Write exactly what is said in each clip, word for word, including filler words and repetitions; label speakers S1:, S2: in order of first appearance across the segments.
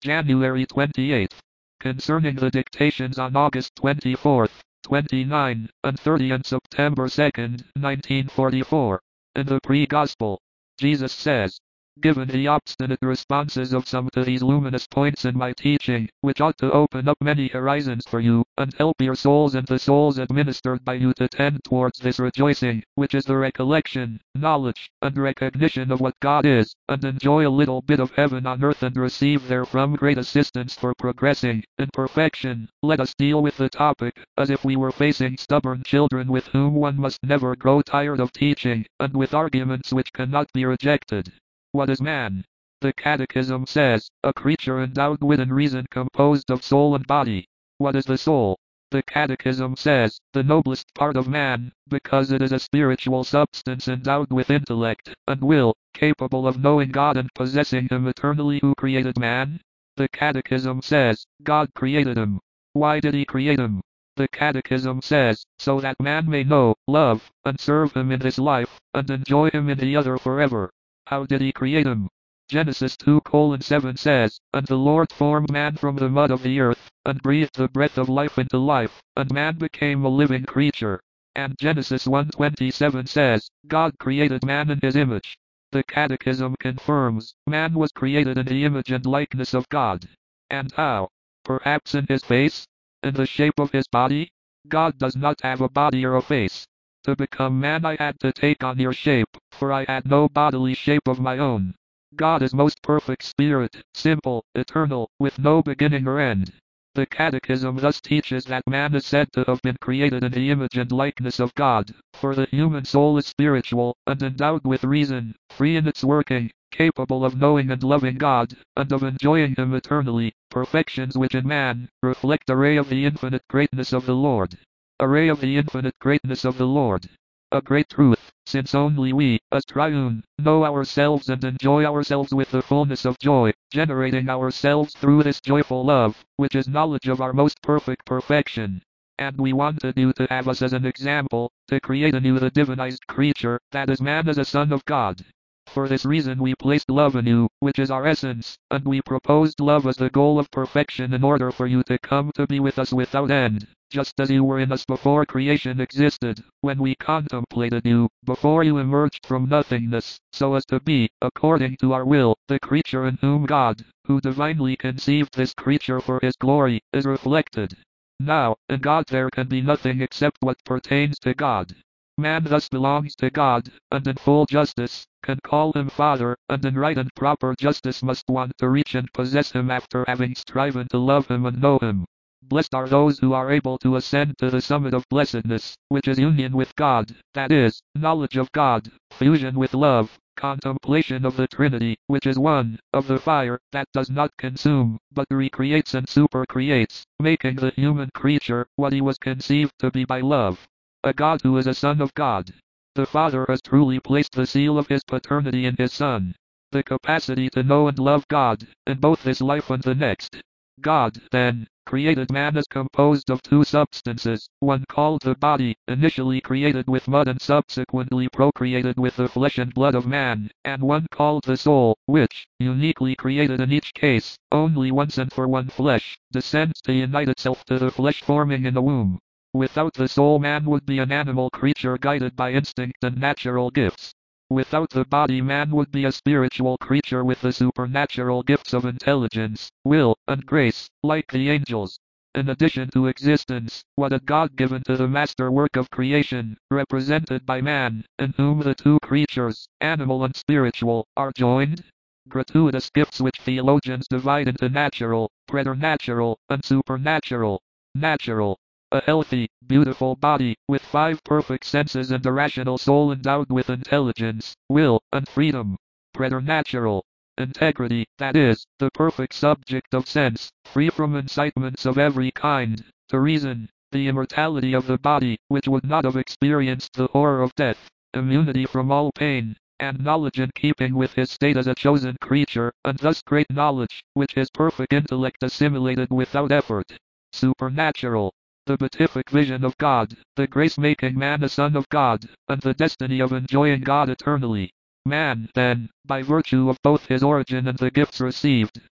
S1: January twenty-eighth. Concerning the dictations on August twenty-fourth, twenty-ninth, and thirtieth and September second, nineteen forty-four. In the pre-gospel, Jesus says, "Given the obstinate responses of some to these luminous points in my teaching, which ought to open up many horizons for you, and help your souls and the souls administered by you to tend towards this rejoicing, which is the recollection, knowledge, and recognition of what God is, and enjoy a little bit of heaven on earth and receive therefrom great assistance for progressing in perfection, let us deal with the topic, as if we were facing stubborn children with whom one must never grow tired of teaching, and with arguments which cannot be rejected. What is man? The Catechism says, a creature endowed with and reason composed of soul and body. What is the soul? The Catechism says, the noblest part of man, because it is a spiritual substance endowed with intellect and will, capable of knowing God and possessing Him eternally who created man. The Catechism says, God created him. Why did He create him? The Catechism says, so that man may know, love, and serve Him in this life, and enjoy Him in the other forever. How did He create him? Genesis two seven says, and the Lord formed man from the mud of the earth, and breathed the breath of life into life, and man became a living creature. And Genesis one twenty-seven says, God created man in His image. The Catechism confirms, man was created in the image and likeness of God. And how? Perhaps in His face? In the shape of His body? God does not have a body or a face. To become man I had to take on your shape, for I had no bodily shape of my own. God is most perfect spirit, simple, eternal, with no beginning or end. The Catechism thus teaches that man is said to have been created in the image and likeness of God, for the human soul is spiritual, and endowed with reason, free in its working, capable of knowing and loving God, and of enjoying Him eternally, perfections which in man, reflect a ray of the infinite greatness of the Lord. A ray of the infinite greatness of the Lord. A great truth, since only we, as triune, know ourselves and enjoy ourselves with the fullness of joy, generating ourselves through this joyful love, which is knowledge of our most perfect perfection. And we wanted you to have us as an example, to create anew the divinized creature, that is man as a son of God. For this reason we placed love in you, which is our essence, and we proposed love as the goal of perfection in order for you to come to be with us without end, just as you were in us before creation existed, when we contemplated you, before you emerged from nothingness, so as to be, according to our will, the creature in whom God, who divinely conceived this creature for His glory, is reflected. Now, in God there can be nothing except what pertains to God. Man thus belongs to God, and in full justice, can call Him Father, and in right and proper justice must want to reach and possess Him after having striven to love Him and know Him. Blessed are those who are able to ascend to the summit of blessedness, which is union with God, that is, knowledge of God, fusion with love, contemplation of the Trinity, which is one, of the fire, that does not consume, but recreates and supercreates, making the human creature what he was conceived to be by love. A God who is a Son of God. The Father has truly placed the seal of His paternity in His Son. The capacity to know and love God, in both this life and the next. God, then, created man as composed of two substances, one called the body, initially created with mud and subsequently procreated with the flesh and blood of man, and one called the soul, which, uniquely created in each case, only once and for one flesh, descends to unite itself to the flesh forming in the womb. Without the soul man would be an animal creature guided by instinct and natural gifts. Without the body man would be a spiritual creature with the supernatural gifts of intelligence, will, and grace, like the angels. In addition to existence, what had God given to the master work of creation, represented by man, in whom the two creatures, animal and spiritual, are joined? Gratuitous gifts which theologians divide into natural, preternatural, and supernatural. Natural. A healthy, beautiful body, with five perfect senses and a rational soul endowed with intelligence, will, and freedom. Preternatural. Integrity, that is, the perfect subject of sense, free from incitements of every kind, to reason. The immortality of the body, which would not have experienced the horror of death. Immunity from all pain, and knowledge in keeping with his state as a chosen creature, and thus great knowledge, which his perfect intellect assimilated without effort. Supernatural. The beatific vision of God, the grace making man a son of God, and the destiny of enjoying God eternally. Man, then, by virtue of both his origin and the gifts received,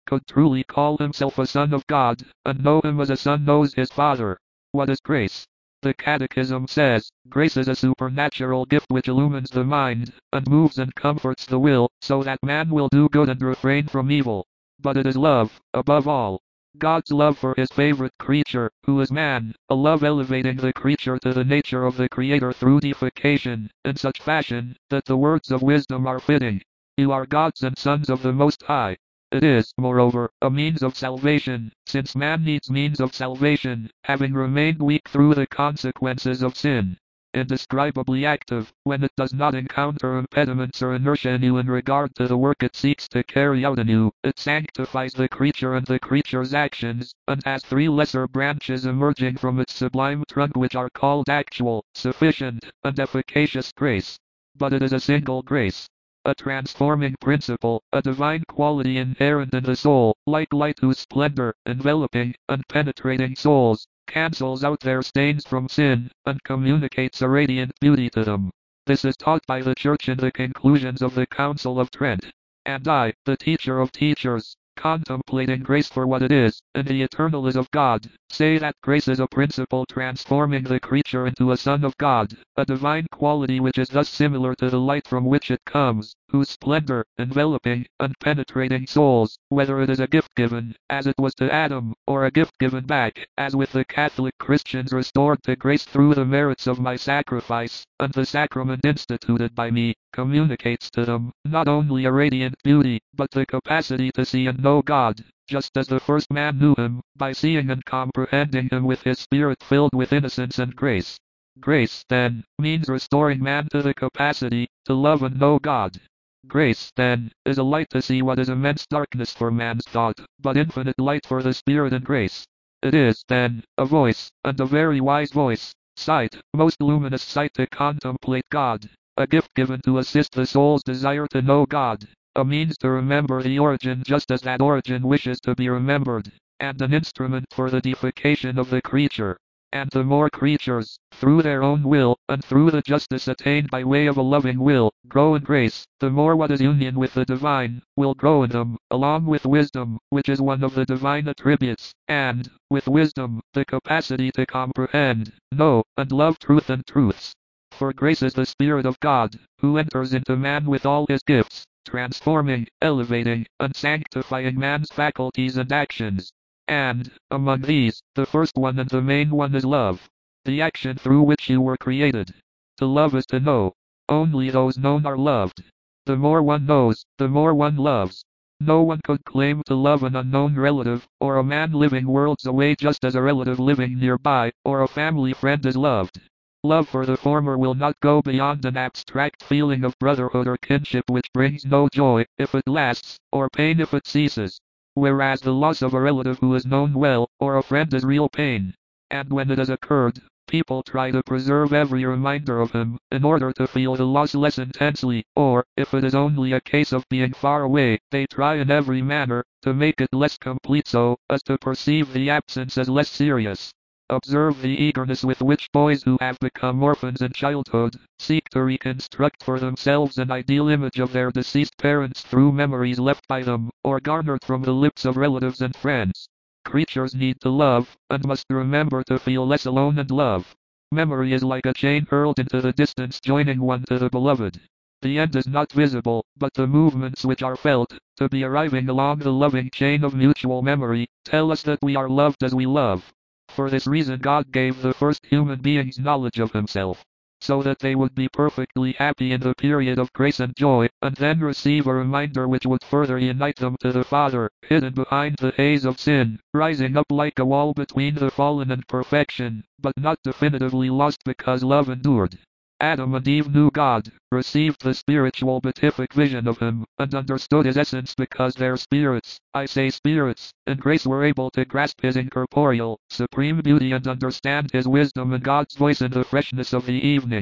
S1: could truly call himself a son of God, and know him as a son knows his father. What is grace? The Catechism says, grace is a supernatural gift which illumines the mind, and moves and comforts the will, so that man will do good and refrain from evil. But it is love, above all. God's love for his favorite creature, who is man, a love elevating the creature to the nature of the Creator through deification, in such fashion, that the words of wisdom are fitting. You are gods and sons of the Most High. It is, moreover, a means of salvation, since man needs means of salvation, having remained weak through the consequences of sin. Indescribably active, when it does not encounter impediments or inertia in you in regard to the work it seeks to carry out in you, it sanctifies the creature and the creature's actions, and has three lesser branches emerging from its sublime trunk which are called actual, sufficient, and efficacious grace. But it is a single grace. A transforming principle, a divine quality inherent in the soul, like light whose splendor, enveloping, and penetrating souls, cancels out their stains from sin, and communicates a radiant beauty to them. This is taught by the Church in the conclusions of the Council of Trent. And I, the teacher of teachers, contemplating grace for what it is, and the eternal is of God, say that grace is a principle transforming the creature into a son of God, a divine quality which is thus similar to the light from which it comes, whose splendor, enveloping, and penetrating souls, whether it is a gift given, as it was to Adam, or a gift given back, as with the Catholic Christians restored to grace through the merits of my sacrifice, and the sacrament instituted by me, communicates to them, not only a radiant beauty, but the capacity to see and know God, just as the first man knew him, by seeing and comprehending him with his spirit filled with innocence and grace. Grace, then, means restoring man to the capacity to love and know God. Grace, then, is a light to see what is immense darkness for man's thought, but infinite light for the spirit and grace. It is, then, a voice, and a very wise voice, sight, most luminous sight to contemplate God, a gift given to assist the soul's desire to know God, a means to remember the origin just as that origin wishes to be remembered, and an instrument for the deification of the creature. And the more creatures, through their own will, and through the justice attained by way of a loving will, grow in grace, the more what is union with the divine, will grow in them, along with wisdom, which is one of the divine attributes, and, with wisdom, the capacity to comprehend, know, and love truth and truths. For grace is the Spirit of God, who enters into man with all his gifts, transforming, elevating, and sanctifying man's faculties and actions. And, among these, the first one and the main one is love, the action through which you were created. To love is to know. Only those known are loved. The more one knows, the more one loves. No one could claim to love an unknown relative, or a man living worlds away just as a relative living nearby, or a family friend is loved. Love for the former will not go beyond an abstract feeling of brotherhood or kinship which brings no joy, if it lasts, or pain if it ceases. Whereas the loss of a relative who is known well, or a friend is real pain. And when it has occurred, people try to preserve every reminder of him, in order to feel the loss less intensely, or, if it is only a case of being far away, they try in every manner, to make it less complete so, as to perceive the absence as less serious. Observe the eagerness with which boys who have become orphans in childhood, seek to reconstruct for themselves an ideal image of their deceased parents through memories left by them, or garnered from the lips of relatives and friends. Creatures need to love, and must remember to feel less alone and love. Memory is like a chain hurled into the distance joining one to the beloved. The end is not visible, but the movements which are felt, to be arriving along the loving chain of mutual memory, tell us that we are loved as we love. For this reason God gave the first human beings knowledge of himself, so that they would be perfectly happy in the period of grace and joy, and then receive a reminder which would further unite them to the Father, hidden behind the haze of sin, rising up like a wall between the fallen and perfection, but not definitively lost because love endured. Adam and Eve knew God, received the spiritual beatific vision of him, and understood his essence because their spirits, I say spirits, in grace were able to grasp his incorporeal, supreme beauty and understand his wisdom and God's voice in the freshness of the evening.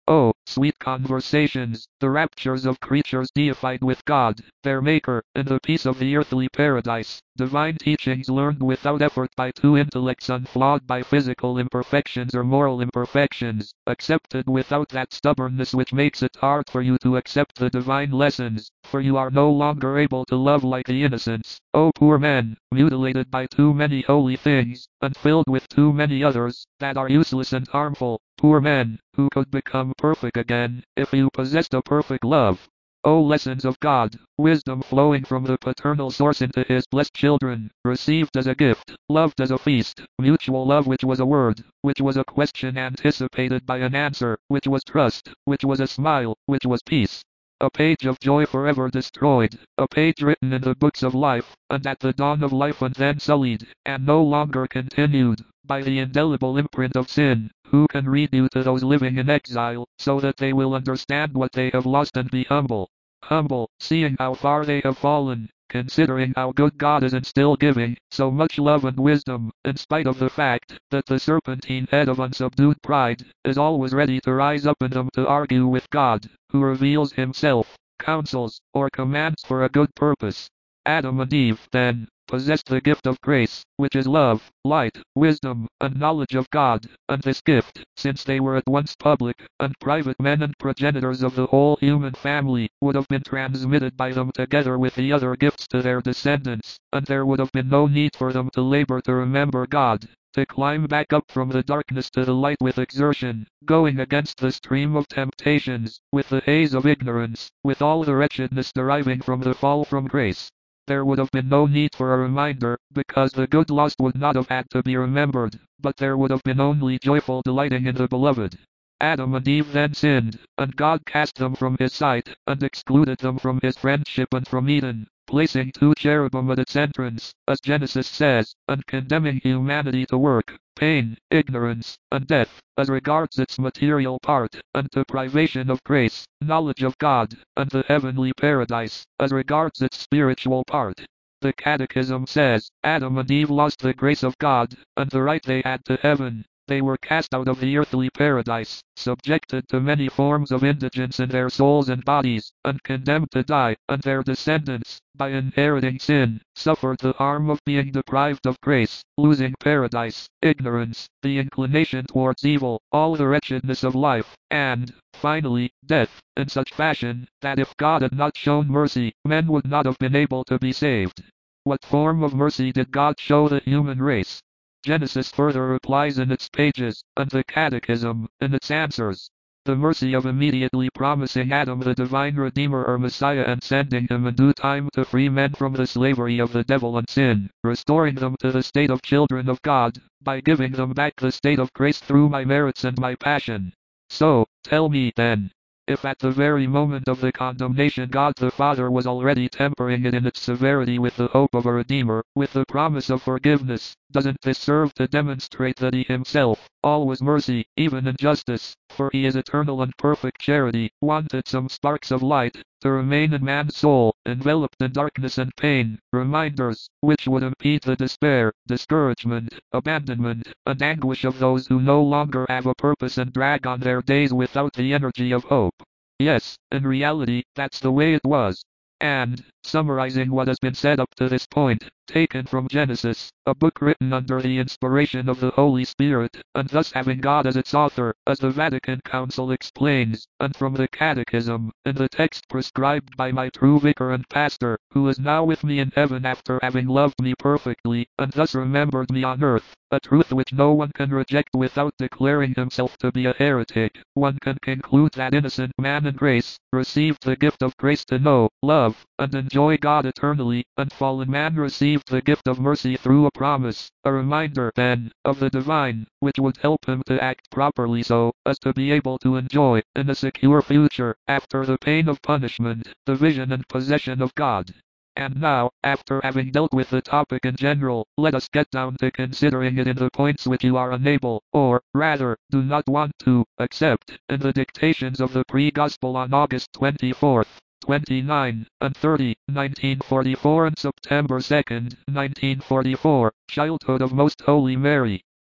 S1: Oh, sweet conversations, the raptures of creatures deified with God, their Maker, in the peace of the earthly paradise, divine teachings learned without effort by two intellects unflawed by physical imperfections or moral imperfections, accepted without that stubbornness which makes it hard for you to accept the divine lessons, for you are no longer able to love like the innocents. Oh poor men, mutilated by too many holy things, and filled with too many others, that are useless and harmful. Poor men, who could become perfect again, if you possessed a perfect love. O lessons of God, wisdom flowing from the paternal source into his blessed children, received as a gift, loved as a feast, mutual love which was a word, which was a question anticipated by an answer, which was trust, which was a smile, which was peace. A page of joy forever destroyed, a page written in the books of life, and at the dawn of life and then sullied, and no longer continued, by the indelible imprint of sin. Who can read you to those living in exile, so that they will understand what they have lost and be humble? Humble, seeing how far they have fallen, considering how good God is and still giving so much love and wisdom, in spite of the fact that the serpentine head of unsubdued pride is always ready to rise up in them to argue with God, who reveals himself, counsels, or commands for a good purpose. Adam and Eve, then, possessed the gift of grace, which is love, light, wisdom, and knowledge of God, and this gift, since they were at once public and private men and progenitors of the whole human family, would have been transmitted by them together with the other gifts to their descendants, and there would have been no need for them to labor to remember God, to climb back up from the darkness to the light with exertion, going against the stream of temptations, with the haze of ignorance, with all the wretchedness deriving from the fall from grace. There would have been no need for a reminder, because the good lost would not have had to be remembered, but there would have been only joyful delighting in the beloved. Adam and Eve then sinned, and God cast them from his sight, and excluded them from his friendship and from Eden, placing two cherubim at its entrance, as Genesis says, and condemning humanity to work, pain, ignorance, and death, as regards its material part, and to privation of grace, knowledge of God, and the heavenly paradise, as regards its spiritual part. The Catechism says, Adam and Eve lost the grace of God, and the right they had to heaven. They were cast out of the earthly paradise, subjected to many forms of indigence in their souls and bodies, and condemned to die, and their descendants, by inheriting sin, suffered the harm of being deprived of grace, losing paradise, ignorance, the inclination towards evil, all the wretchedness of life, and, finally, death, in such fashion, that if God had not shown mercy, men would not have been able to be saved. What form of mercy did God show the human race? Genesis further replies in its pages, and the Catechism, in its answers. The mercy of immediately promising Adam the divine Redeemer or Messiah and sending him in due time to free men from the slavery of the devil and sin, restoring them to the state of children of God, by giving them back the state of grace through my merits and my passion. So, tell me then, if at the very moment of the condemnation God the Father was already tempering it in its severity with the hope of a Redeemer, with the promise of forgiveness, doesn't this serve to demonstrate that he himself, always mercy, even in justice, for he is eternal and perfect charity, wanted some sparks of light, to remain in man's soul, enveloped in darkness and pain, reminders, which would impede the despair, discouragement, abandonment, and anguish of those who no longer have a purpose and drag on their days without the energy of hope. Yes, in reality, that's the way it was. And, summarizing what has been said up to this point, taken from Genesis, a book written under the inspiration of the Holy Spirit, and thus having God as its author, as the Vatican Council explains, and from the Catechism, in the text prescribed by my true vicar and pastor, who is now with me in heaven after having loved me perfectly, and thus remembered me on earth, a truth which no one can reject without declaring himself to be a heretic. One can conclude that innocent man in grace, received the gift of grace to know, love, and enjoy God eternally, and fallen man received the gift of mercy through a promise, a reminder, then, of the divine, which would help him to act properly so, as to be able to enjoy, in a secure future, after the pain of punishment, the vision and possession of God. And now, after having dealt with the topic in general, let us get down to considering it in the points which you are unable, or, rather, do not want to, accept, in the dictations of the pre-gospel on August twenty-fourth, twenty-ninth, and thirtieth, nineteen forty-four and September second, nineteen forty-four, Childhood of Most Holy Mary.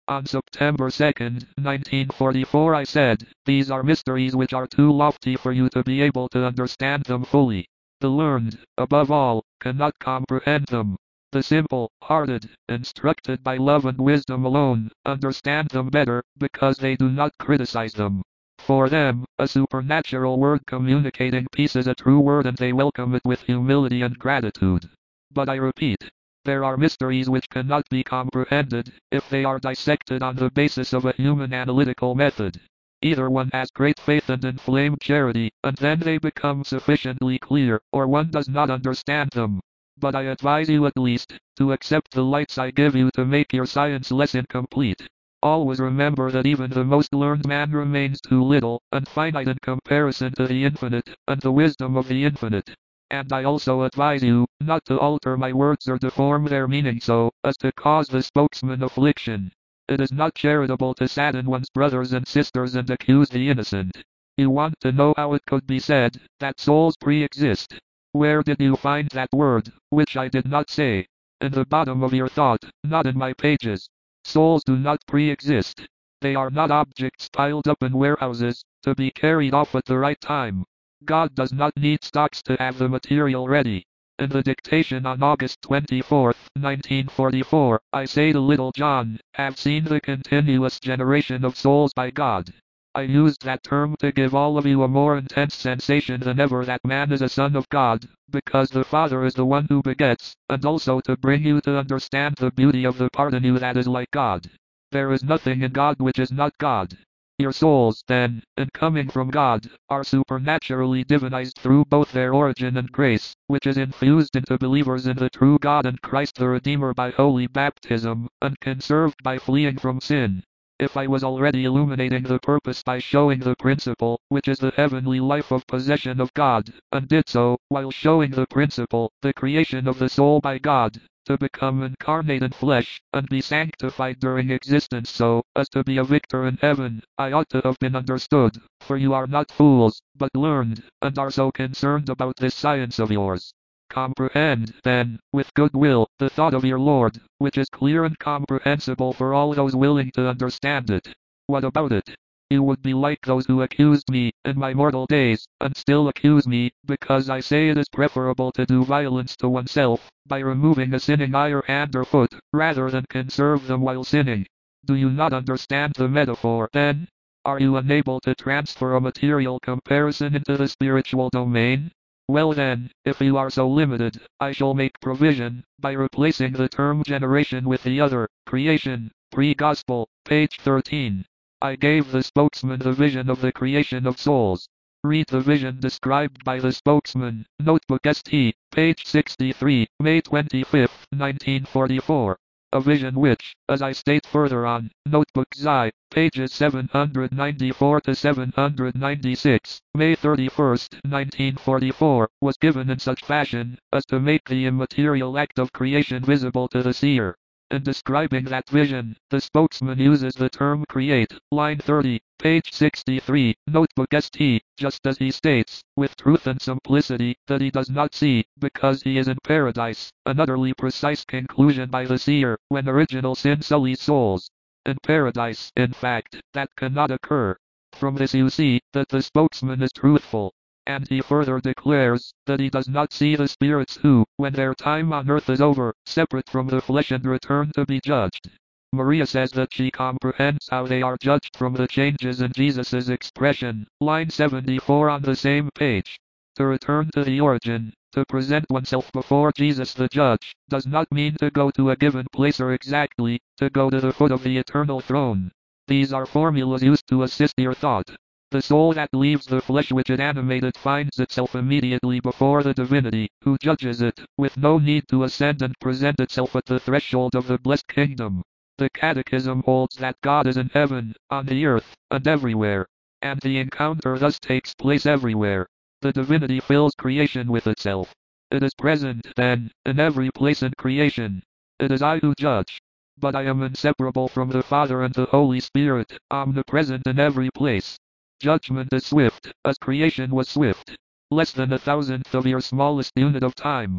S1: On September second, nineteen forty-four I said, "These are mysteries which are too lofty for you to be able to understand them fully. The learned, above all, cannot comprehend them. The simple-hearted, instructed by love and wisdom alone, understand them better, because they do not criticize them. For them, a supernatural word communicating peace is a true word and they welcome it with humility and gratitude. But I repeat, there are mysteries which cannot be comprehended, if they are dissected on the basis of a human analytical method. Either one has great faith and inflamed charity, and then they become sufficiently clear, or one does not understand them. But I advise you at least, to accept the lights I give you to make your science less incomplete. Always remember that even the most learned man remains too little, and finite in comparison to the infinite, and the wisdom of the infinite. And I also advise you, not to alter my words or deform their meaning so, as to cause the spokesman affliction. It is not charitable to sadden one's brothers and sisters and accuse the innocent. You want to know how it could be said, that souls pre-exist. Where did you find that word, which I did not say? In the bottom of your thought, not in my pages. Souls do not pre-exist. They are not objects piled up in warehouses, to be carried off at the right time. God does not need stocks to have the material ready. In the dictation on August twenty-fourth, nineteen forty-four, I say to little John, have seen the continuous generation of souls by God. I used that term to give all of you a more intense sensation than ever that man is a son of God, because the Father is the one who begets, and also to bring you to understand the beauty of the part in you that is like God. There is nothing in God which is not God. Your souls, then, in coming from God, are supernaturally divinized through both their origin and grace, which is infused into believers in the true God and Christ the Redeemer by holy baptism, and conserved by fleeing from sin. If I was already illuminating the purpose by showing the principle, which is the heavenly life of possession of God, and did so, while showing the principle, the creation of the soul by God, to become incarnate in flesh, and be sanctified during existence so, as to be a victor in heaven, I ought to have been understood, for you are not fools, but learned, and are so concerned about this science of yours. Comprehend, then, with good will, the thought of your Lord, which is clear and comprehensible for all those willing to understand it. What about it? You would be like those who accused me, in my mortal days, and still accuse me, because I say it is preferable to do violence to oneself, by removing a sinning eye or hand or foot, rather than conserve them while sinning. Do you not understand the metaphor, then? Are you unable to transfer a material comparison into the spiritual domain? Well then, if you are so limited, I shall make provision, by replacing the term generation with the other, creation, pre-gospel, page thirteen. I gave the spokesman the vision of the creation of souls. Read the vision described by the spokesman, Notebook S T, page sixty-three, May twenty-fifth, nineteen forty-four. A vision which, as I state further on, Notebook Xi, pages seven hundred ninety-four to seven hundred ninety-six, May thirty-first, nineteen forty-four, was given in such fashion, as to make the immaterial act of creation visible to the seer. In describing that vision, the spokesman uses the term create, line thirty, page sixty-three, Notebook S T, just as he states, with truth and simplicity, that he does not see, because he is in paradise, an utterly precise conclusion by the seer, when original sin sullies souls. In paradise, in fact, that cannot occur. From this you see, that the spokesman is truthful. And he further declares, that he does not see the spirits who, when their time on earth is over, separate from the flesh and return to be judged. Maria says that she comprehends how they are judged from the changes in Jesus' expression, line seventy-four on the same page. To return to the origin, to present oneself before Jesus the judge, does not mean to go to a given place or exactly, to go to the foot of the eternal throne. These are formulas used to assist your thought. The soul that leaves the flesh which it animated finds itself immediately before the divinity, who judges it, with no need to ascend and present itself at the threshold of the blessed kingdom. The Catechism holds that God is in heaven, on the earth, and everywhere, and the encounter thus takes place everywhere. The divinity fills creation with itself. It is present, then, in every place in creation. It is I who judge. But I am inseparable from the Father and the Holy Spirit, omnipresent in every place. Judgment is swift, as creation was swift. Less than a thousandth of your smallest unit of time.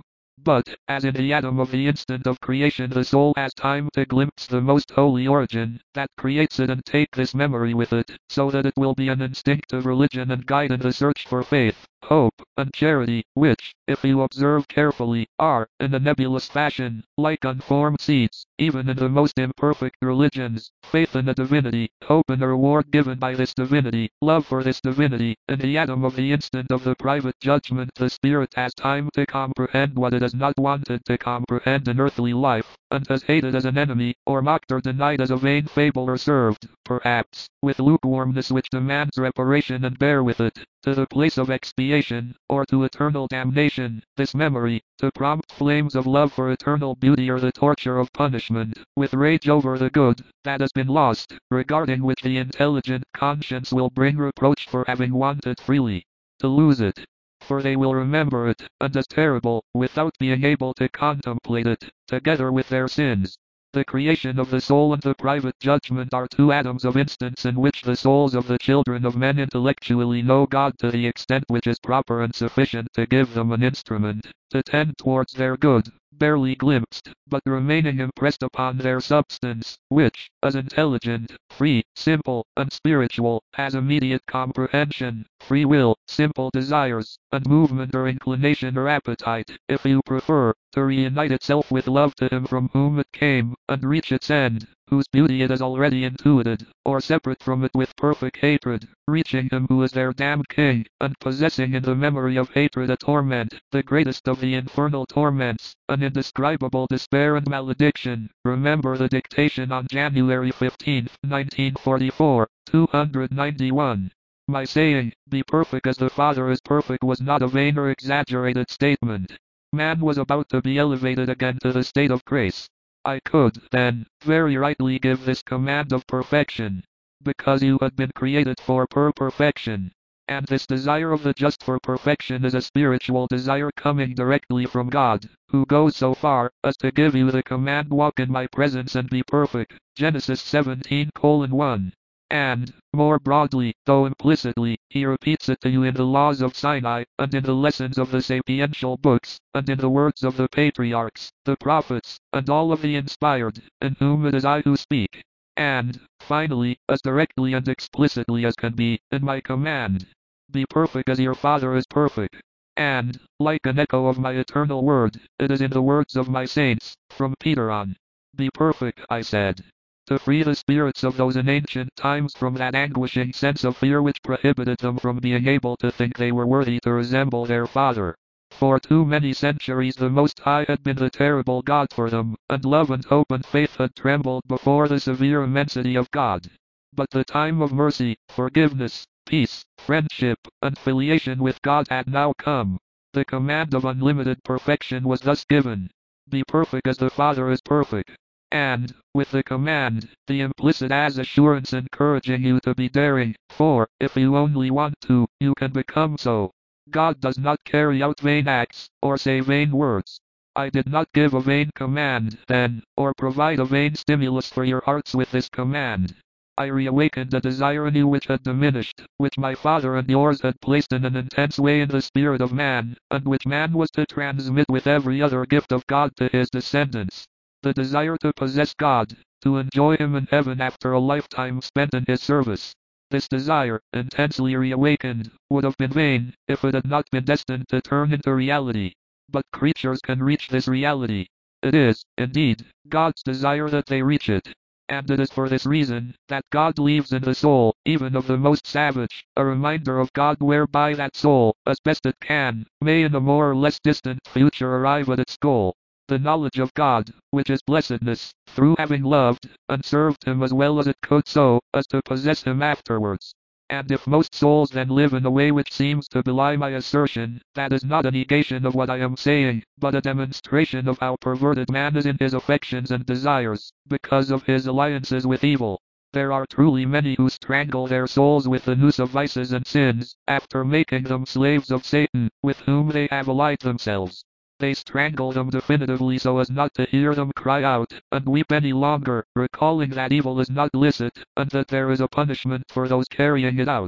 S1: But, as in the atom of the instant of creation the soul has time to glimpse the most holy origin that creates it and take this memory with it, so that it will be an instinctive religion and guide in the search for faith, hope, and charity, which, if you observe carefully, are, in a nebulous fashion, like unformed seeds, even in the most imperfect religions, faith in a divinity, hope in a reward given by this divinity, love for this divinity. In the atom of the instant of the private judgment the spirit has time to comprehend what it has not wanted to comprehend in earthly life, and has hated as an enemy, or mocked or denied as a vain fable, or served, perhaps, with lukewarmness which demands reparation and bear with it, to the place of expiation, or to eternal damnation, this memory, to prompt flames of love for eternal beauty or the torture of punishment, with rage over the good that has been lost, regarding which the intelligent conscience will bring reproach for having wanted freely to lose it. For they will remember it, and as terrible, without being able to contemplate it, together with their sins. The creation of the soul and the private judgment are two atoms of instance in which the souls of the children of men intellectually know God to the extent which is proper and sufficient to give them an instrument to tend towards their good, barely glimpsed, but remaining impressed upon their substance, which, as intelligent, free, simple, and spiritual, has immediate comprehension, free will, simple desires, and movement or inclination or appetite, if you prefer, to reunite itself with love to him from whom it came, and reach its end, whose beauty it has already intuited, or separate from it with perfect hatred, reaching him who is their damned king, and possessing in the memory of hatred a torment, the greatest of the infernal torments, an indescribable despair and malediction. Remember the dictation on January fifteenth, nineteen forty-four, two ninety-one. My saying, "Be perfect as the Father is perfect," was not a vain or exaggerated statement. Man was about to be elevated again to the state of grace. I could, then, very rightly give this command of perfection, because you had been created for per perfection. And this desire of the just for perfection is a spiritual desire coming directly from God, who goes so far as to give you the command, "Walk in my presence and be perfect," Genesis seventeen colon one. And, more broadly, though implicitly, he repeats it to you in the laws of Sinai, and in the lessons of the sapiential books, and in the words of the patriarchs, the prophets, and all of the inspired, in whom it is I who speak. And, finally, as directly and explicitly as can be, in my command, "Be perfect as your Father is perfect." And, like an echo of my eternal word, it is in the words of my saints, from Peter on. "Be perfect," I said, to free the spirits of those in ancient times from that anguishing sense of fear which prohibited them from being able to think they were worthy to resemble their Father. For too many centuries the Most High had been the terrible God for them, and love and hope and faith had trembled before the severe immensity of God. But the time of mercy, forgiveness, peace, friendship, and filiation with God had now come. The command of unlimited perfection was thus given: "Be perfect as the Father is perfect." And, with the command, the implicit as assurance encouraging you to be daring, for, if you only want to, you can become so. God does not carry out vain acts, or say vain words. I did not give a vain command, then, or provide a vain stimulus for your hearts with this command. I reawakened a desire in you which had diminished, which my Father and yours had placed in an intense way in the spirit of man, and which man was to transmit with every other gift of God to his descendants. The desire to possess God, to enjoy Him in heaven after a lifetime spent in His service. This desire, intensely reawakened, would have been vain, if it had not been destined to turn into reality. But creatures can reach this reality. It is, indeed, God's desire that they reach it. And it is for this reason, that God leaves in the soul, even of the most savage, a reminder of God whereby that soul, as best it can, may in a more or less distant future arrive at its goal. The knowledge of God, which is blessedness, through having loved, and served Him as well as it could so, as to possess Him afterwards. And if most souls then live in a way which seems to belie my assertion, that is not a negation of what I am saying, but a demonstration of how perverted man is in his affections and desires, because of his alliances with evil. There are truly many who strangle their souls with the noose of vices and sins, after making them slaves of Satan, with whom they have allied themselves. They strangle them definitively so as not to hear them cry out, and weep any longer, recalling that evil is not licit, and that there is a punishment for those carrying it out.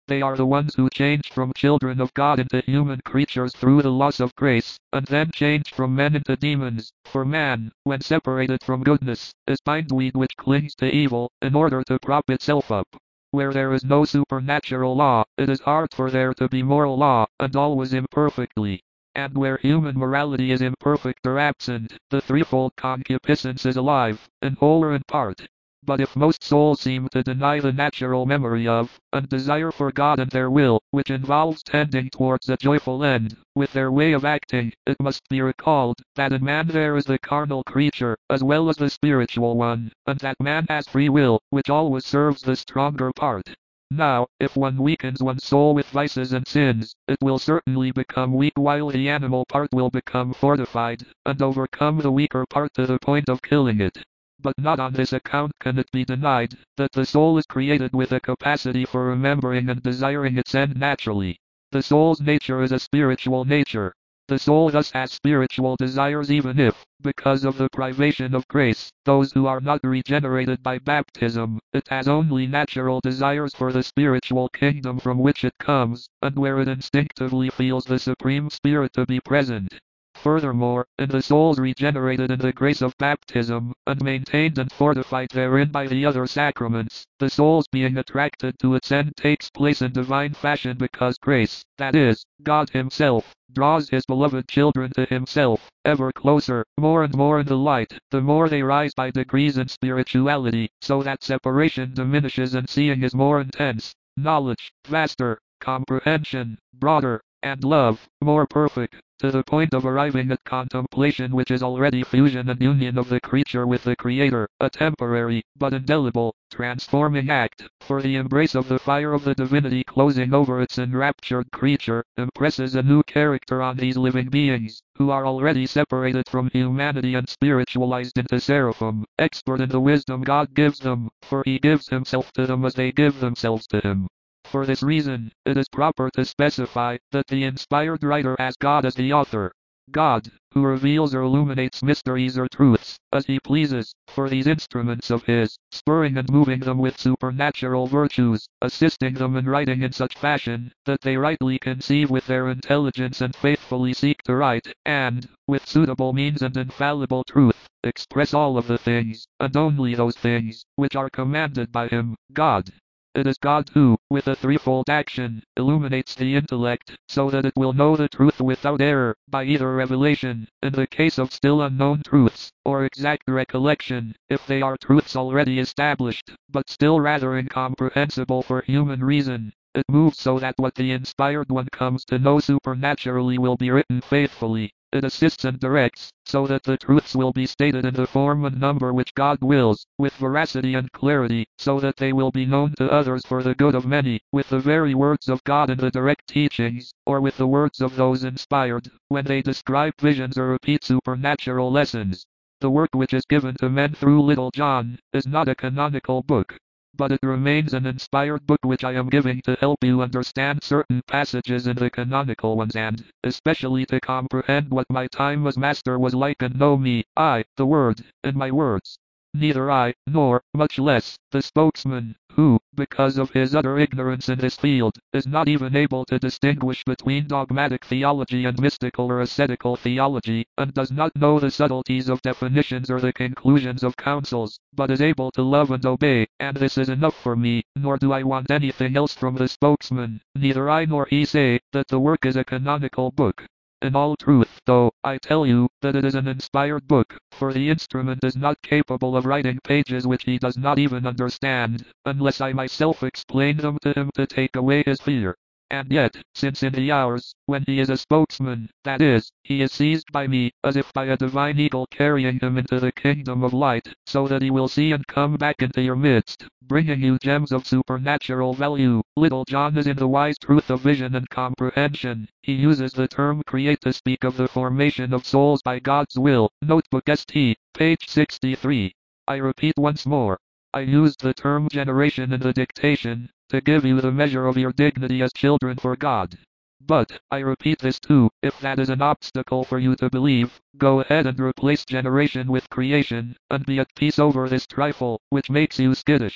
S1: They are the ones who changed from children of God into human creatures through the loss of grace, and then changed from men into demons. For man, when separated from goodness, is bindweed which clings to evil, in order to prop itself up. Where there is no supernatural law, it is hard for there to be moral law, and always imperfectly. And where human morality is imperfect or absent, the threefold concupiscence is alive, in whole or in part. But if most souls seem to deny the natural memory of, and desire for God and their will, which involves tending towards a joyful end, with their way of acting, it must be recalled, that in man there is the carnal creature, as well as the spiritual one, and that man has free will, which always serves the stronger part. Now, if one weakens one's soul with vices and sins, it will certainly become weak while the animal part will become fortified, and overcome the weaker part to the point of killing it. But not on this account can it be denied, that the soul is created with a capacity for remembering and desiring its end naturally. The soul's nature is a spiritual nature. The soul thus has spiritual desires even if, because of the privation of grace, those who are not regenerated by baptism, it has only natural desires for the spiritual kingdom from which it comes, and where it instinctively feels the Supreme Spirit to be present. Furthermore, in the souls regenerated in the grace of baptism, and maintained and fortified therein by the other sacraments, the soul's being attracted to its end takes place in divine fashion because grace, that is, God Himself, draws His beloved children to Himself, ever closer, more and more in the light, the more they rise by degrees in spirituality, so that separation diminishes and seeing is more intense, knowledge, vaster, comprehension, broader, and love, more perfect, to the point of arriving at contemplation which is already fusion and union of the creature with the Creator, a temporary, but indelible, transforming act, for the embrace of the fire of the divinity closing over its enraptured creature, impresses a new character on these living beings, who are already separated from humanity and spiritualized into seraphim, expert in the wisdom God gives them, for He gives Himself to them as they give themselves to Him. For this reason, it is proper to specify that the inspired writer has God as the author. God, who reveals or illuminates mysteries or truths, as He pleases, for these instruments of His, spurring and moving them with supernatural virtues, assisting them in writing in such fashion, that they rightly conceive with their intelligence and faithfully seek to write, and, with suitable means and infallible truth, express all of the things, and only those things, which are commanded by Him, God. It is God who, with a threefold action, illuminates the intellect, so that it will know the truth without error, by either revelation, in the case of still unknown truths, or exact recollection, if they are truths already established, but still rather incomprehensible for human reason. It moves so that what the inspired one comes to know supernaturally will be written faithfully. It assists and directs, so that the truths will be stated in the form and number which God wills, with veracity and clarity, so that they will be known to others for the good of many, with the very words of God in the direct teachings, or with the words of those inspired, when they describe visions or repeat supernatural lessons. The work which is given to men through Little John, is not a canonical book, but it remains an inspired book which I am giving to help you understand certain passages in the canonical ones and, especially to comprehend what my time as master was like and know me, I, the Word, in my words. Neither I, nor, much less, the spokesman, who, because of his utter ignorance in this field, is not even able to distinguish between dogmatic theology and mystical or ascetical theology, and does not know the subtleties of definitions or the conclusions of councils, but is able to love and obey, and this is enough for me, nor do I want anything else from the spokesman. Neither I nor he say, that the work is a canonical book. In all truth, though, I tell you, that it is an inspired book, for the instrument is not capable of writing pages which he does not even understand, unless I myself explain them to him to take away his fear. And yet, since in the hours, when he is a spokesman, that is, he is seized by me, as if by a divine eagle carrying him into the kingdom of light, so that he will see and come back into your midst, bringing you gems of supernatural value. Little John is in the wise truth of vision and comprehension. He uses the term create to speak of the formation of souls by God's will. Notebook S T, page sixty-three. I repeat once more. I used the term generation in the dictation, to give you the measure of your dignity as children for God. But, I repeat this too, if that is an obstacle for you to believe, go ahead and replace generation with creation, and be at peace over this trifle, which makes you skittish.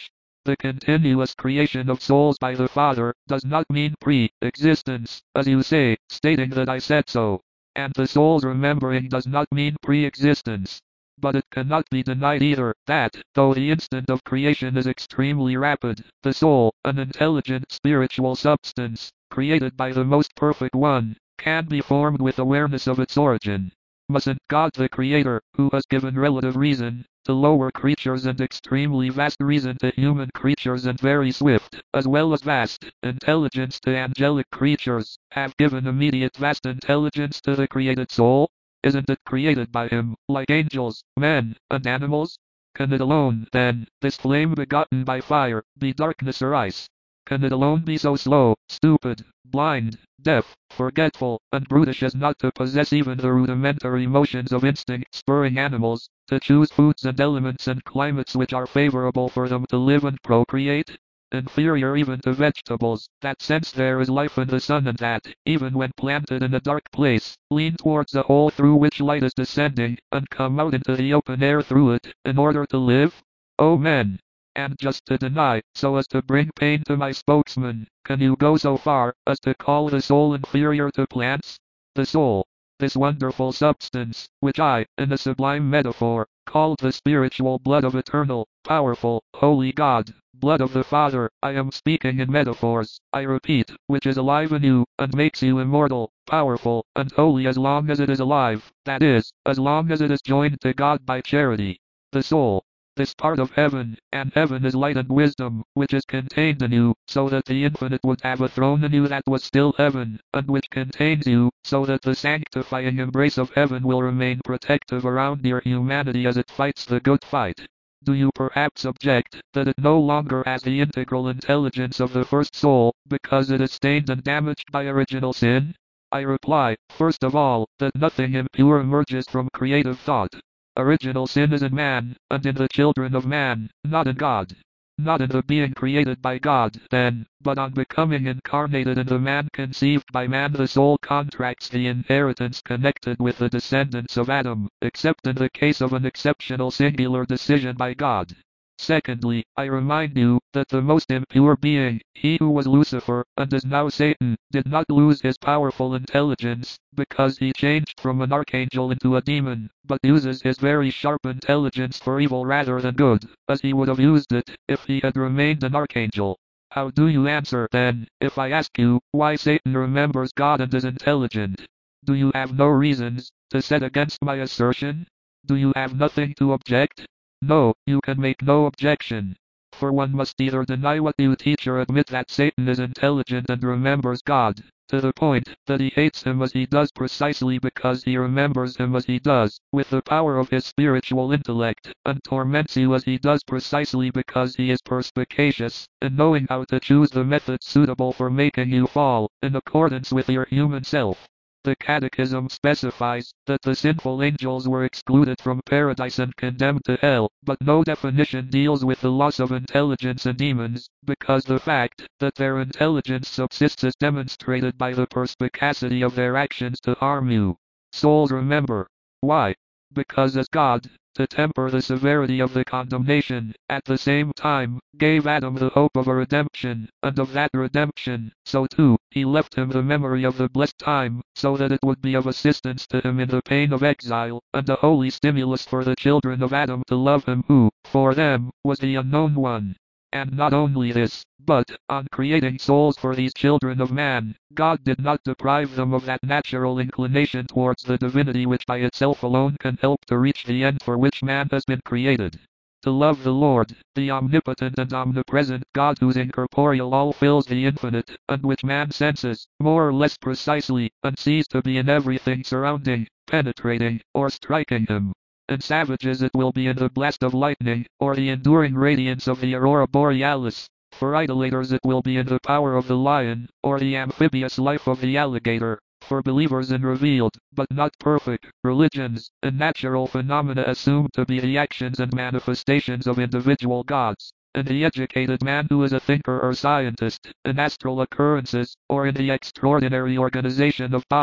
S1: The continuous creation of souls by the Father does not mean pre-existence, as you say, stating that I said so. And the soul's remembering does not mean pre-existence. But it cannot be denied either that, though the instant of creation is extremely rapid, the soul, an intelligent spiritual substance, created by the most perfect one, can be formed with awareness of its origin. Mustn't God the Creator, who has given relative reason to lower creatures and extremely vast reason to human creatures and very swift, as well as vast, intelligence to angelic creatures, have given immediate vast intelligence to the created soul? Isn't it created by him, like angels, men, and animals? Can it alone, then, this flame begotten by fire, be darkness or ice? Can it alone be so slow, stupid, blind, deaf, forgetful, and brutish as not to possess even the rudimentary motions of instinct spurring animals, to choose foods and elements and climates which are favorable for them to live and procreate? Inferior even to vegetables, that sense there is life in the sun and that, even when planted in a dark place, lean towards a hole through which light is descending, and come out into the open air through it, in order to live? O men! And just to deny, so as to bring pain to my spokesman, can you go so far as to call the soul inferior to plants? The soul, this wonderful substance, which I, in a sublime metaphor, called the spiritual blood of eternal, powerful, holy God, blood of the Father, I am speaking in metaphors, I repeat, which is alive in you, and makes you immortal, powerful, and holy as long as it is alive, that is, as long as it is joined to God by charity. The soul, this part of heaven, and heaven is light and wisdom, which is contained in you, so that the infinite would have a throne in you that was still heaven, and which contains you, so that the sanctifying embrace of heaven will remain protective around your humanity as it fights the good fight. Do you perhaps object that it no longer has the integral intelligence of the first soul, because it is stained and damaged by original sin? I reply, first of all, that nothing impure emerges from creative thought. Original sin is in man, and in the children of man, not in God. Not in the being created by God, then, but on becoming incarnated in the man conceived by man the soul contracts the inheritance connected with the descendants of Adam, except in the case of an exceptional singular decision by God. Secondly, I remind you, that the most impure being, he who was Lucifer, and is now Satan, did not lose his powerful intelligence, because he changed from an archangel into a demon, but uses his very sharp intelligence for evil rather than good, as he would have used it, if he had remained an archangel. How do you answer, then, if I ask you, why Satan remembers God and is intelligent? Do you have no reasons to set against my assertion? Do you have nothing to object? No, you can make no objection. For one must either deny what you teach or admit that Satan is intelligent and remembers God, to the point that he hates him as he does precisely because he remembers him as he does, with the power of his spiritual intellect, and torments you as he does precisely because he is perspicacious, in knowing how to choose the method suitable for making you fall, in accordance with your human self. The Catechism specifies that the sinful angels were excluded from paradise and condemned to hell, but no definition deals with the loss of intelligence in demons, because the fact that their intelligence subsists is demonstrated by the perspicacity of their actions to harm you. Souls remember. Why? Because as God, to temper the severity of the condemnation, at the same time, gave Adam the hope of a redemption, and of that redemption, so too, he left him the memory of the blessed time, so that it would be of assistance to him in the pain of exile, and a holy stimulus for the children of Adam to love him who, for them, was the unknown one. And not only this, but, on creating souls for these children of man, God did not deprive them of that natural inclination towards the divinity which by itself alone can help to reach the end for which man has been created. To love the Lord, the omnipotent and omnipresent God whose incorporeal all fills the infinite, and which man senses, more or less precisely, and sees to be in everything surrounding, penetrating, or striking him. In savages it will be in the blast of lightning, or the enduring radiance of the aurora borealis. For idolaters it will be in the power of the lion, or the amphibious life of the alligator. For believers in revealed, but not perfect, religions, and natural phenomena assumed to be the actions and manifestations of individual gods. In the educated man who is a thinker or scientist, in astral occurrences, or in the extraordinary organization of bodies,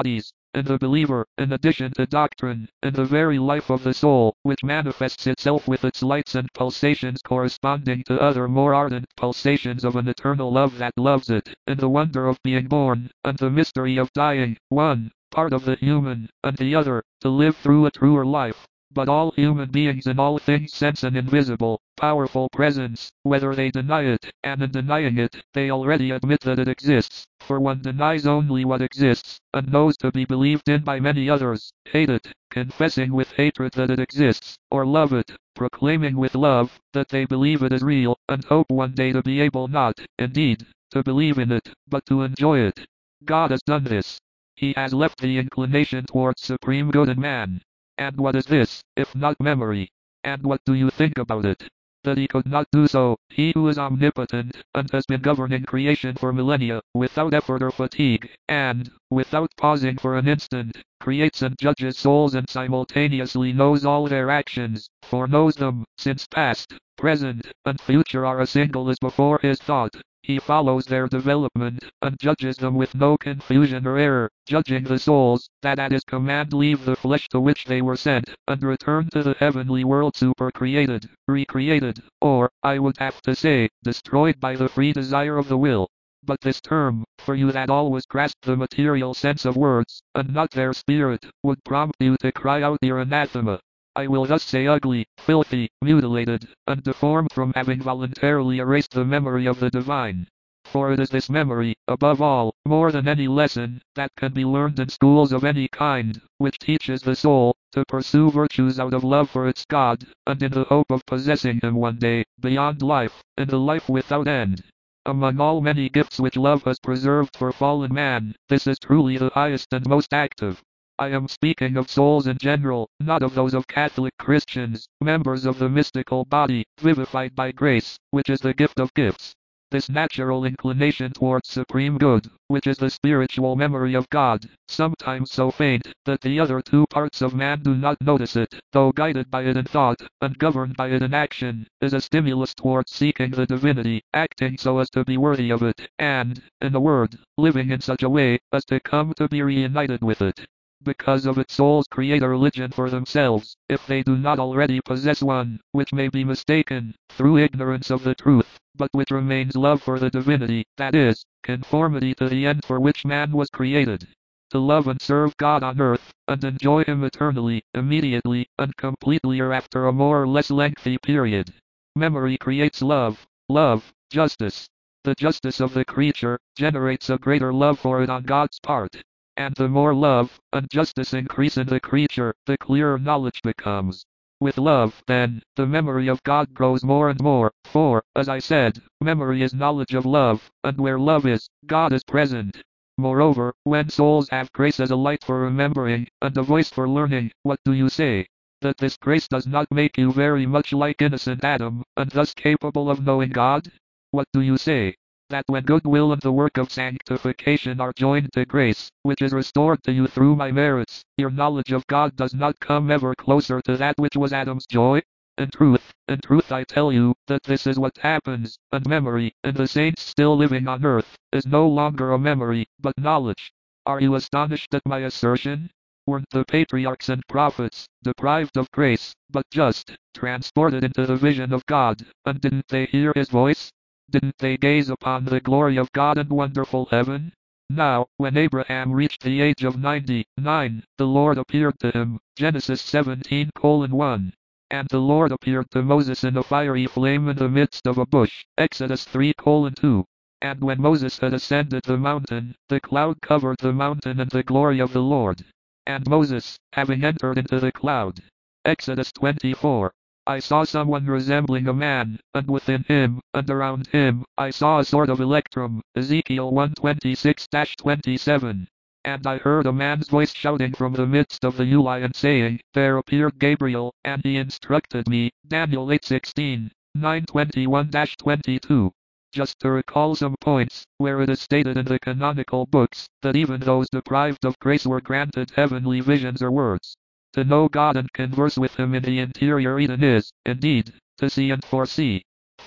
S1: in the believer, in addition to doctrine, in the very life of the soul, which manifests itself with its lights and pulsations corresponding to other more ardent pulsations of an eternal love that loves it, in the wonder of being born, and the mystery of dying, one part of the human, and the other, to live through a truer life. But all human beings in all things sense an invisible, powerful presence, whether they deny it, and in denying it, they already admit that it exists, for one denies only what exists, and knows to be believed in by many others, hate it, confessing with hatred that it exists, or love it, proclaiming with love, that they believe it is real, and hope one day to be able not, indeed, to believe in it, but to enjoy it. God has done this. He has left the inclination towards supreme good in man. And what is this, if not memory? And what do you think about it? That he could not do so, he who is omnipotent, and has been governing creation for millennia, without effort or fatigue, and, without pausing for an instant, creates and judges souls and simultaneously knows all their actions, foreknows them, since past, present, and future are a single as before his thought. He follows their development, and judges them with no confusion or error, judging the souls, that at his command leave the flesh to which they were sent, and return to the heavenly world supercreated, recreated, or, I would have to say, destroyed by the free desire of the will. But this term, for you that always grasp the material sense of words, and not their spirit, would prompt you to cry out your anathema. I will thus say ugly, filthy, mutilated, and deformed from having voluntarily erased the memory of the divine. For it is this memory, above all, more than any lesson, that can be learned in schools of any kind, which teaches the soul, to pursue virtues out of love for its God, and in the hope of possessing him one day, beyond life, in the life without end. Among all many gifts which love has preserved for fallen man, this is truly the highest and most active. I am speaking of souls in general, not of those of Catholic Christians, members of the mystical body, vivified by grace, which is the gift of gifts. This natural inclination towards supreme good, which is the spiritual memory of God, sometimes so faint, that the other two parts of man do not notice it, though guided by it in thought, and governed by it in action, is a stimulus towards seeking the divinity, acting so as to be worthy of it, and, in a word, living in such a way, as to come to be reunited with it. Because of it souls create a religion for themselves, if they do not already possess one, which may be mistaken, through ignorance of the truth, but which remains love for the divinity, that is, conformity to the end for which man was created. To love and serve God on earth, and enjoy him eternally, immediately, and completely or after a more or less lengthy period. Memory creates love, love, justice. The justice of the creature, generates a greater love for it on God's part. And the more love, and justice increase in the creature, the clearer knowledge becomes. With love, then, the memory of God grows more and more, for, as I said, memory is knowledge of love, and where love is, God is present. Moreover, when souls have grace as a light for remembering, and a voice for learning, what do you say? That this grace does not make you very much like innocent Adam, and thus capable of knowing God? What do you say? That when goodwill and the work of sanctification are joined to grace, which is restored to you through my merits, your knowledge of God does not come ever closer to that which was Adam's joy? In truth, in truth I tell you, that this is what happens, and memory, in the saints still living on earth, is no longer a memory, but knowledge. Are you astonished at my assertion? Weren't the patriarchs and prophets, deprived of grace, but just, transported into the vision of God, and didn't they hear his voice? Didn't they gaze upon the glory of God and wonderful heaven? Now, when Abraham reached the age of ninety-nine, the Lord appeared to him, Genesis seventeen colon one. And the Lord appeared to Moses in a fiery flame in the midst of a bush, Exodus three colon two. And when Moses had ascended the mountain, the cloud covered the mountain and the glory of the Lord. And Moses, having entered into the cloud, Exodus twenty-four. I saw someone resembling a man, and within him, and around him, I saw a sort of electrum, Ezekiel one twenty-six to twenty-seven. And I heard a man's voice shouting from the midst of the Uli and saying, There appeared Gabriel, and he instructed me, Daniel eight sixteen, nine twenty-one to twenty-two. Just to recall some points, where it is stated in the canonical books, that even those deprived of grace were granted heavenly visions or words. To know God and converse with him in the interior Eden is, indeed, to see and foresee.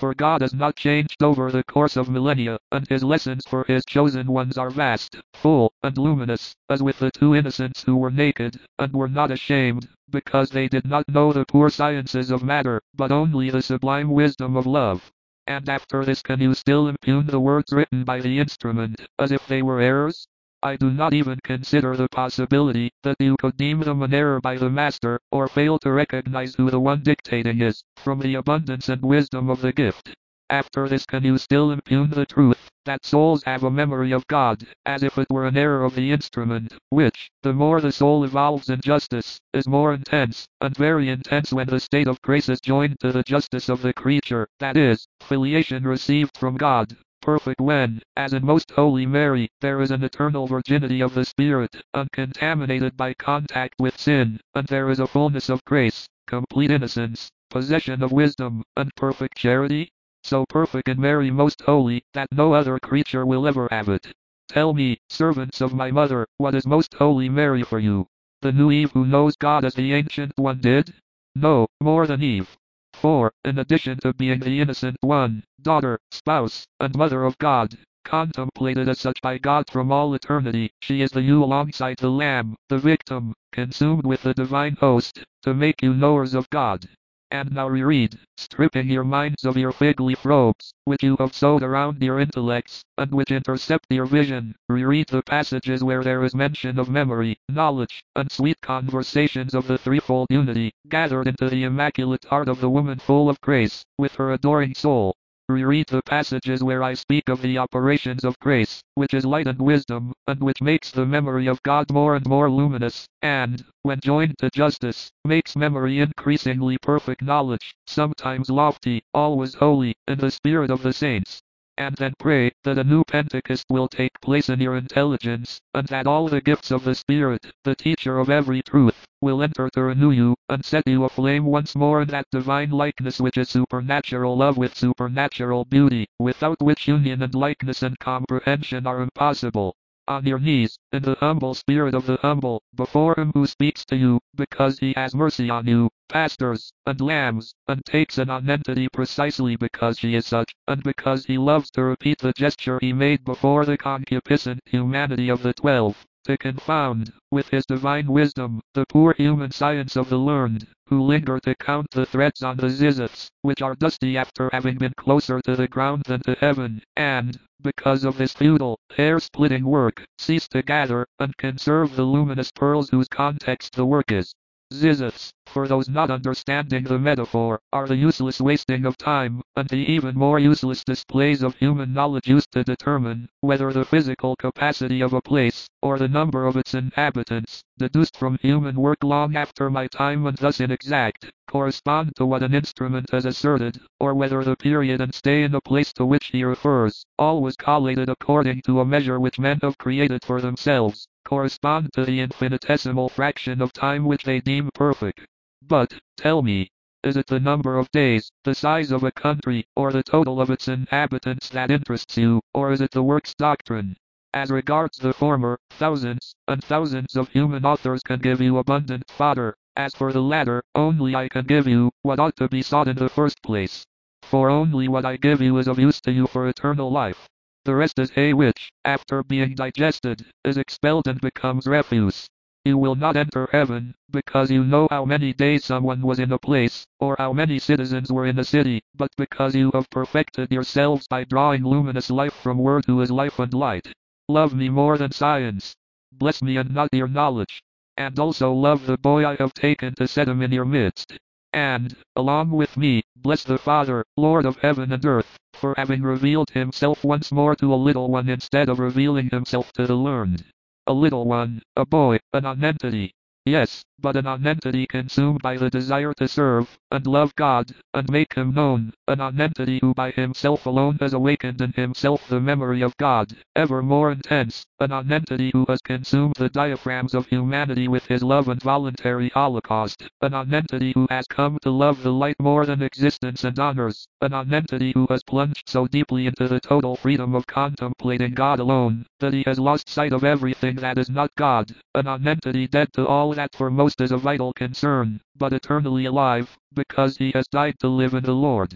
S1: For God has not changed over the course of millennia, and his lessons for his chosen ones are vast, full, and luminous, as with the two innocents who were naked, and were not ashamed, because they did not know the poor sciences of matter, but only the sublime wisdom of love. And after this can you still impugn the words written by the instrument, as if they were errors? I do not even consider the possibility that you could deem them an error by the master, or fail to recognize who the one dictating is, from the abundance and wisdom of the gift. After this can you still impugn the truth, that souls have a memory of God, as if it were an error of the instrument, which, the more the soul evolves in justice, is more intense, and very intense when the state of grace is joined to the justice of the creature, that is, filiation received from God. Perfect when, as in most Holy Mary, there is an eternal virginity of the Spirit, uncontaminated by contact with sin, and there is a fullness of grace, complete innocence, possession of wisdom, and perfect charity? So perfect in Mary most holy, that no other creature will ever have it. Tell me, servants of my mother, what is most holy Mary for you? The new Eve who knows God as the ancient one did? No, more than Eve. For, in addition to being the innocent one, daughter, spouse, and mother of God, contemplated as such by God from all eternity, she is the ewe alongside the lamb, the victim, consumed with the divine host, to make you knowers of God. And now reread, stripping your minds of your fig leaf robes, which you have sewed around your intellects, and which intercept your vision, reread the passages where there is mention of memory, knowledge, and sweet conversations of the threefold unity, gathered into the immaculate heart of the woman full of grace, with her adoring soul. Reread the passages where I speak of the operations of grace, which is light and wisdom, and which makes the memory of God more and more luminous, and, when joined to justice, makes memory increasingly perfect knowledge, sometimes lofty, always holy, in the spirit of the saints. And then pray that a new Pentecost will take place in your intelligence, and that all the gifts of the Spirit, the teacher of every truth, will enter to renew you, and set you aflame once more in that divine likeness which is supernatural love with supernatural beauty, without which union and likeness and comprehension are impossible. On your knees, in the humble spirit of the humble, before him who speaks to you, because he has mercy on you, pastors, and lambs, and takes a nonentity precisely because she is such, and because he loves to repeat the gesture he made before the concupiscent humanity of the twelve, to confound, with his divine wisdom, the poor human science of the learned, who linger to count the threads on the zizziths, which are dusty after having been closer to the ground than to heaven, and, because of this futile, hair-splitting work, cease to gather, and conserve the luminous pearls whose context the work is. Zizziths, for those not understanding the metaphor, are the useless wasting of time, and the even more useless displays of human knowledge used to determine whether the physical capacity of a place, or the number of its inhabitants, deduced from human work long after my time and thus inexact, correspond to what an instrument has asserted, or whether the period and stay in a place to which he refers, always collated according to a measure which men have created for themselves, correspond to the infinitesimal fraction of time which they deem perfect. But, tell me, is it the number of days, the size of a country, or the total of its inhabitants that interests you, or is it the work's doctrine? As regards the former, thousands, and thousands of human authors can give you abundant fodder. As for the latter, only I can give you, what ought to be sought in the first place. For only what I give you is of use to you for eternal life. The rest is hay which, after being digested, is expelled and becomes refuse. You will not enter heaven, because you know how many days someone was in a place, or how many citizens were in a city, but because you have perfected yourselves by drawing luminous life from Word who is life and light. Love me more than science. Bless me and not your knowledge. And also love the boy I have taken to set him in your midst. And, along with me, bless the Father, Lord of heaven and earth, for having revealed himself once more to a little one instead of revealing himself to the learned. A little one, a boy, a nonentity. Yes, but a nonentity consumed by the desire to serve, and love God, and make him known, a nonentity who by himself alone has awakened in himself the memory of God, ever more intense, a nonentity who has consumed the diaphragms of humanity with his love and voluntary holocaust, a nonentity who has come to love the light more than existence and honors, a nonentity who has plunged so deeply into the total freedom of contemplating God alone, that he has lost sight of everything that is not God, a nonentity dead to all that for most is a vital concern, but eternally alive, because he has died to live in the Lord.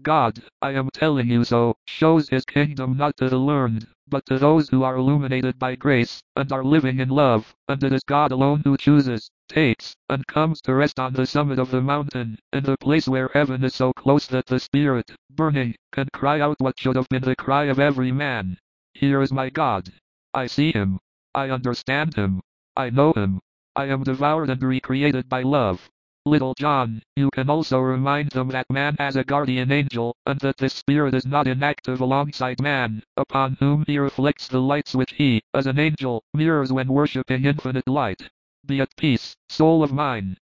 S1: God, I am telling you so, shows his kingdom not to the learned, but to those who are illuminated by grace, and are living in love, and it is God alone who chooses, takes, and comes to rest on the summit of the mountain, in the place where heaven is so close that the Spirit, burning, can cry out what should have been the cry of every man. Here is my God. I see him. I understand him. I know him. I am devoured and recreated by love. Little John, you can also remind them that man has a guardian angel, and that this spirit is not inactive alongside man, upon whom he reflects the lights which he, as an angel, mirrors when worshipping infinite light. Be at peace, soul of mine.